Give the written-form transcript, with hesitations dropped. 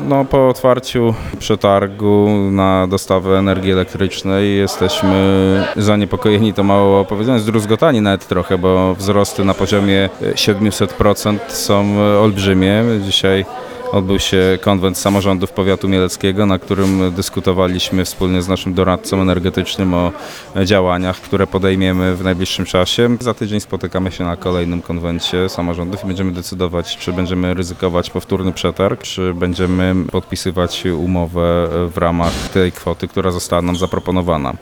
No, po otwarciu przetargu na dostawę energii elektrycznej jesteśmy zaniepokojeni, to mało powiedziane, zdruzgotani nawet trochę, bo wzrosty na poziomie 700% są olbrzymie. Dzisiaj odbył się konwent samorządów powiatu mieleckiego, na którym dyskutowaliśmy wspólnie z naszym doradcą energetycznym o działaniach, które podejmiemy w najbliższym czasie. Za tydzień spotykamy się na kolejnym konwencie samorządów i będziemy decydować, czy będziemy ryzykować powtórny przetarg, czy będziemy podpisywać umowę w ramach tej kwoty, która została nam zaproponowana.